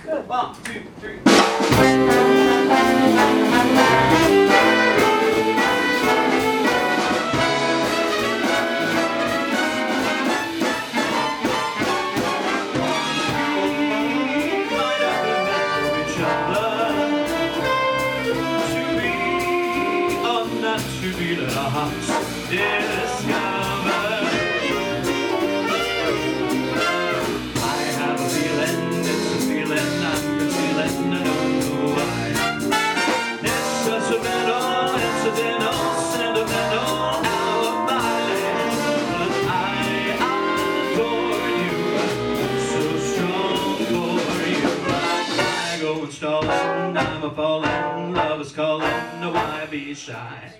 1, 2, 3. To be the hearts discovered. I have a feeling, it's a feeling I'm concealing, I don't know why. It's such a mental, incidental, sentimental hour of my life. I adore you, so strong for you. I go installing, I'm a falling, love is calling, no why be shy.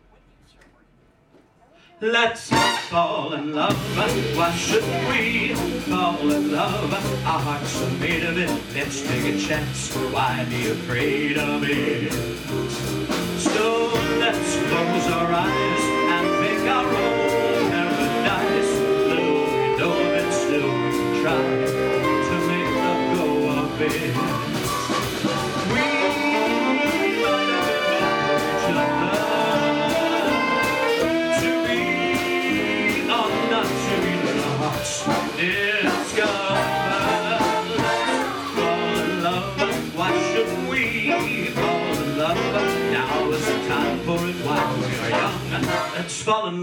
Let's fall in love, why shouldn't we fall in love? Our hearts are made of it, let's take a chance, why be afraid of it? So let's close our eyes and make our own paradise. Little we know of it, still we can try to make a go of it. We might have been meant for each other. Discover, fall in love, why shouldn't we fall in love? Now is the time for it while we are young. Let's fall in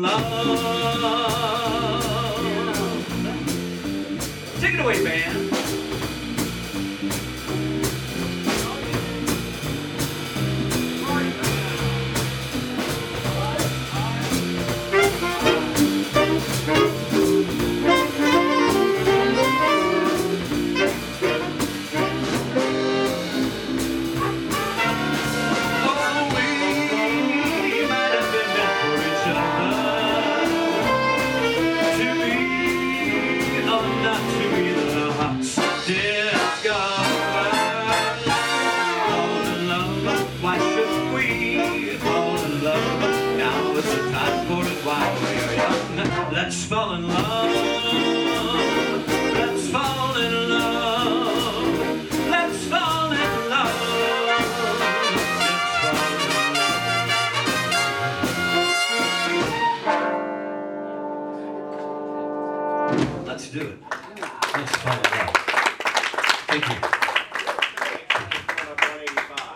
love. Take it away, band. Why shouldn't we fall in love? Now is the time for it while we are young. Let's fall in love. Let's fall in love. Let's fall in love. Let's fall in love. Let's do it. Let's fall in love. Thank you.